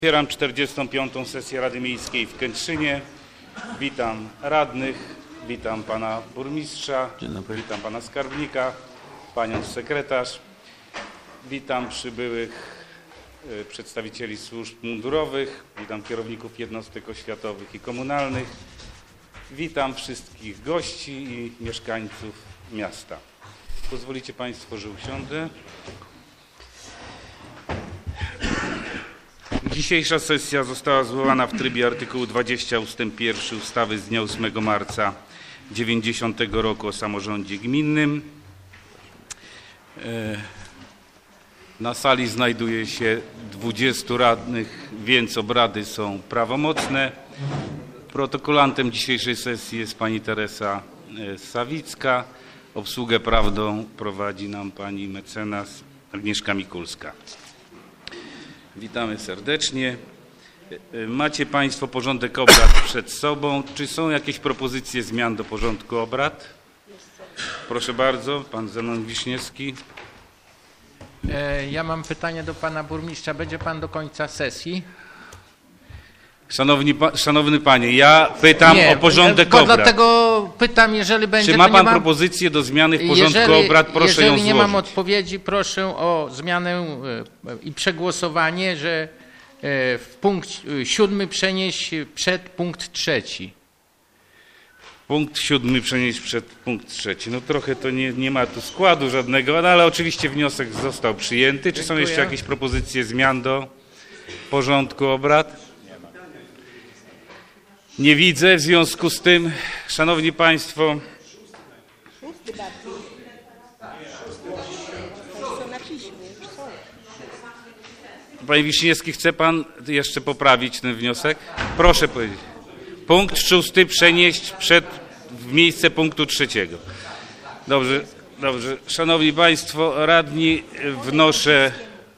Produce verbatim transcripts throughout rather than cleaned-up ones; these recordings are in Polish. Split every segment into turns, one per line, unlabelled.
Otwieram czterdziestą piątą sesję Rady Miejskiej w Kętrzynie. Witam radnych, witam pana burmistrza, witam pana skarbnika, panią sekretarz, witam przybyłych przedstawicieli służb mundurowych, witam kierowników jednostek oświatowych i komunalnych, witam wszystkich gości i mieszkańców miasta. Pozwolicie państwo, że usiądę. Dzisiejsza sesja została zwołana w trybie artykułu dwudziestego ustęp pierwszy ustawy z dnia ósmego marca dziewięćdziesiątego roku o samorządzie gminnym. Na sali znajduje się dwudziestu radnych, więc obrady są prawomocne. Protokolantem dzisiejszej sesji jest pani Teresa Sawicka. Obsługę prawną prowadzi nam pani mecenas Agnieszka Mikulska. Witamy serdecznie. Macie państwo porządek obrad przed sobą. Czy są jakieś propozycje zmian do porządku obrad? Proszę bardzo, pan Zenon Wiśniewski.
Ja mam pytanie do pana burmistrza. Będzie pan do końca sesji?
Szanowni, szanowny panie, ja pytam
Nie,
o porządek
bo
obrad.
Dlatego pytam, jeżeli będzie...
Czy ma
to nie
pan
mam...
propozycję do zmiany w porządku
jeżeli,
obrad? Proszę
jeżeli
ją złożyć.
nie mam odpowiedzi, proszę o zmianę i przegłosowanie, że w punkt siódmy przenieść przed punkt trzeci.
Punkt siódmy przenieść przed punkt trzeci. No trochę to nie, nie ma tu składu żadnego, no ale oczywiście wniosek został przyjęty. Czy
Dziękuję.
są jeszcze jakieś propozycje zmian do porządku obrad? Nie widzę, w związku z tym, szanowni państwo, panie Wiśniewski, chce pan jeszcze poprawić ten wniosek? Proszę powiedzieć. Punkt szósty przenieść przed, w miejsce punktu trzeciego. Dobrze, dobrze. Szanowni państwo, radni, wnoszę,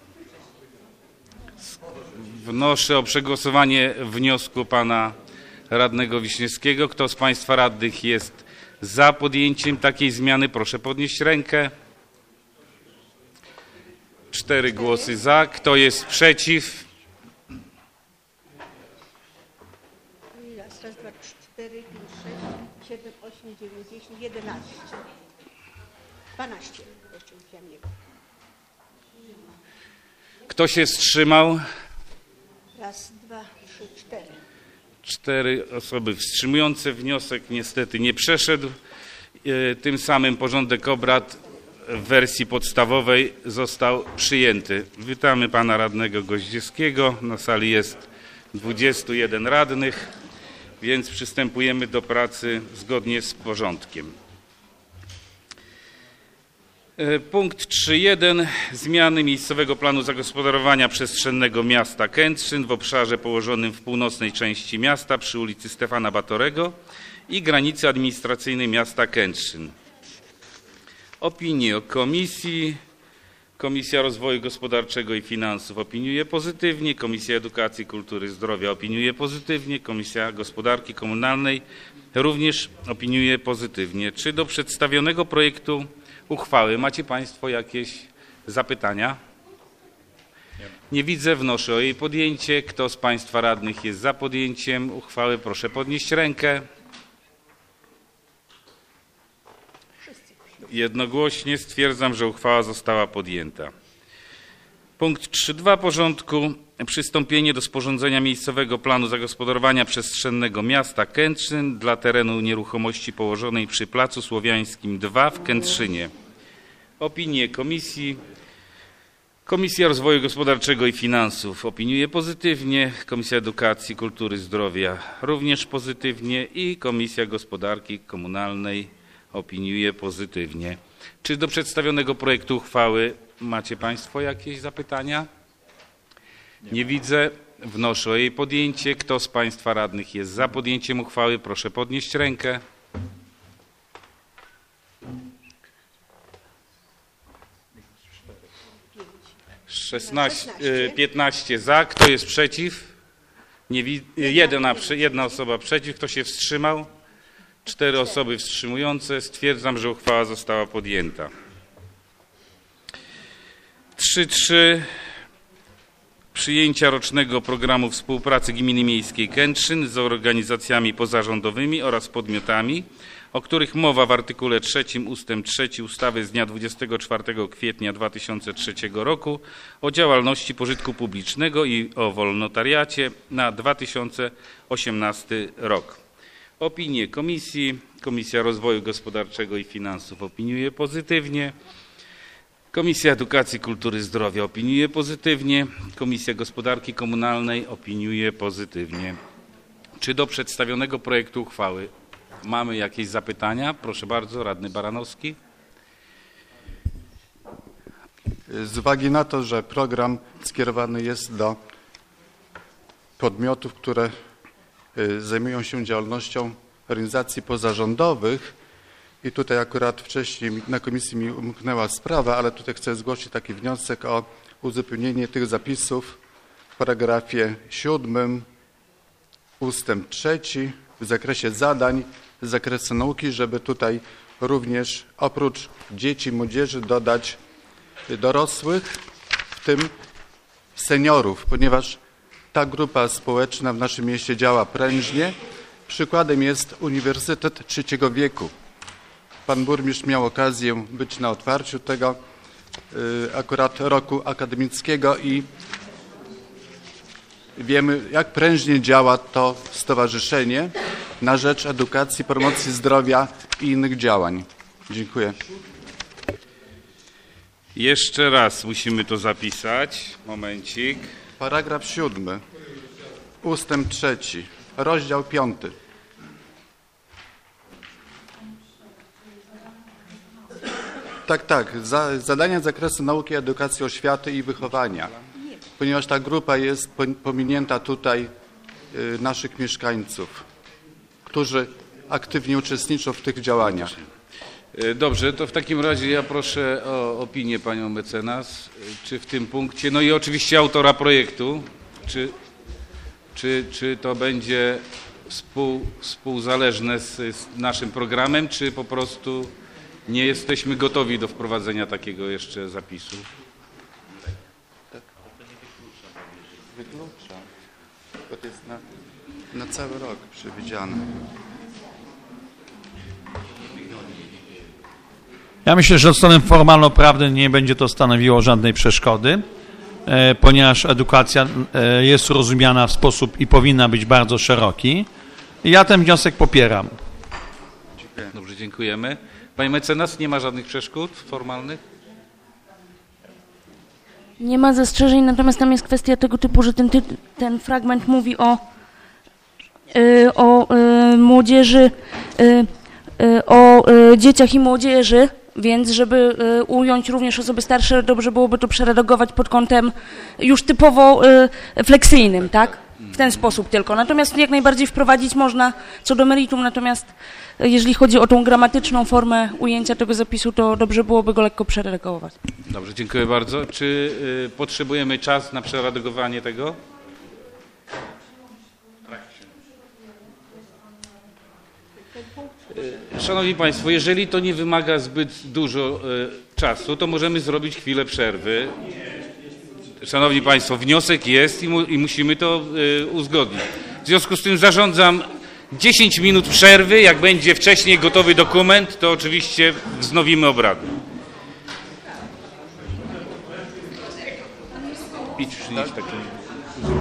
wnoszę o przegłosowanie wniosku pana radnego Wiśniewskiego. Kto z państwa radnych jest za podjęciem takiej zmiany, proszę podnieść rękę. Cztery głosy za. Kto jest przeciw?
Raz, raz, dwa, cztery, pięć, sześć, siedem, osiem, dziewięć, dziesięć, jedenaście. Dwanaście. Jeszcze musiałem jego.
Kto się wstrzymał?
Raz, dwa, trzy, cztery.
Cztery osoby wstrzymujące. Wniosek niestety nie przeszedł. Tym samym porządek obrad w wersji podstawowej został przyjęty. Witamy pana radnego Goździewskiego. Na sali jest dwudziestu jeden radnych, więc przystępujemy do pracy zgodnie z porządkiem. Punkt trzy jeden. Zmiany miejscowego planu zagospodarowania przestrzennego miasta Kętrzyn w obszarze położonym w północnej części miasta przy ulicy Stefana Batorego i granicy administracyjnej miasta Kętrzyn. Opinie o komisji. Komisja Rozwoju Gospodarczego i Finansów opiniuje pozytywnie. Komisja Edukacji, Kultury i Zdrowia opiniuje pozytywnie. Komisja Gospodarki Komunalnej również opiniuje pozytywnie. Czy do przedstawionego projektu uchwały macie państwo jakieś zapytania? Nie widzę, wnoszę o jej podjęcie. Kto z państwa radnych jest za podjęciem uchwały, proszę podnieść rękę. Jednogłośnie stwierdzam, że uchwała została podjęta. Punkt trzy dwa porządku. Przystąpienie do sporządzenia miejscowego planu zagospodarowania przestrzennego miasta Kętrzyn dla terenu nieruchomości położonej przy Placu Słowiańskim dwa w Kętrzynie. Opinie komisji. Komisja Rozwoju Gospodarczego i Finansów opiniuje pozytywnie. Komisja Edukacji, Kultury i Zdrowia również pozytywnie i Komisja Gospodarki Komunalnej opiniuje pozytywnie. Czy do przedstawionego projektu uchwały macie państwo jakieś zapytania? Nie widzę. Wnoszę o jej podjęcie. Kto z państwa radnych jest za podjęciem uchwały, proszę podnieść rękę. szesnaście, piętnaście za. Kto jest przeciw? Nie wi- jedna, jedna osoba przeciw. Kto się wstrzymał? Cztery osoby wstrzymujące. Stwierdzam, że uchwała została podjęta. trzy trzy przyjęcia rocznego programu współpracy Gminy Miejskiej Kętrzyn z organizacjami pozarządowymi oraz podmiotami, o których mowa w artykule trzecim ustęp trzeci ustawy z dnia dwudziestego czwartego kwietnia dwa tysiące trzeciego roku o działalności pożytku publicznego i o wolontariacie na dwa tysiące osiemnasty rok. Opinie komisji. Komisja Rozwoju Gospodarczego i Finansów opiniuje pozytywnie. Komisja Edukacji, Kultury i Zdrowia opiniuje pozytywnie. Komisja Gospodarki Komunalnej opiniuje pozytywnie. Czy do przedstawionego projektu uchwały mamy jakieś zapytania? Proszę bardzo, radny Baranowski.
Z uwagi na to, że program skierowany jest do podmiotów, które zajmują się działalnością organizacji pozarządowych i tutaj akurat wcześniej na komisji mi umknęła sprawa, ale tutaj chcę zgłosić taki wniosek o uzupełnienie tych zapisów w paragrafie siódmym ustęp trzeci w zakresie zadań z zakresu nauki, żeby tutaj również oprócz dzieci i młodzieży dodać dorosłych, w tym seniorów, ponieważ ta grupa społeczna w naszym mieście działa prężnie. Przykładem jest Uniwersytet Trzeciego Wieku. Pan burmistrz miał okazję być na otwarciu tego akurat roku akademickiego i wiemy, jak prężnie działa to stowarzyszenie na rzecz edukacji, promocji zdrowia i innych działań. Dziękuję.
Jeszcze raz musimy to zapisać. Momencik.
Paragraf siódmy, ustęp trzeci, rozdział piąty. Tak, tak. Za, zadania z zakresu nauki, edukacji, oświaty i wychowania. Ponieważ ta grupa jest pominięta tutaj y, naszych mieszkańców, którzy aktywnie uczestniczą w tych działaniach.
Dobrze, to w takim razie ja proszę o opinię panią mecenas, czy w tym punkcie, no i oczywiście autora projektu, czy, czy, czy to będzie współ, współzależne z, z naszym programem, czy po prostu nie jesteśmy gotowi do wprowadzenia takiego jeszcze zapisu?
Tak, to nie wyklucza. Wyklucza. Bo to jest na, na cały rok przewidziane.
Ja myślę, że od strony formalno-prawnej nie będzie to stanowiło żadnej przeszkody, e, ponieważ edukacja e, jest rozumiana w sposób i powinna być bardzo szeroki. I ja ten wniosek popieram.
Dziękuję. Dobrze, dziękujemy. Pani mecenas, nie ma żadnych przeszkód formalnych?
Nie ma zastrzeżeń, natomiast tam jest kwestia tego typu, że ten, ty, ten fragment mówi o, y, o y, młodzieży, y, y, o y, dzieciach i młodzieży, więc żeby y, ująć również osoby starsze, dobrze byłoby to przeredagować pod kątem już typowo y, fleksyjnym, tak? W ten sposób tylko. Natomiast jak najbardziej wprowadzić można co do meritum, natomiast jeżeli chodzi o tą gramatyczną formę ujęcia tego zapisu, to dobrze byłoby go lekko przeredagować. Dobrze,
dziękuję bardzo. Czy y, potrzebujemy czas na przeredagowanie tego? Szanowni Państwo, jeżeli to nie wymaga zbyt dużo y, czasu, to możemy zrobić chwilę przerwy. Szanowni Państwo, wniosek jest i, mu, i musimy to y, uzgodnić. W związku z tym zarządzam dziesięć minut przerwy. Jak będzie wcześniej gotowy dokument, to oczywiście wznowimy obrady. Idź przynieść taki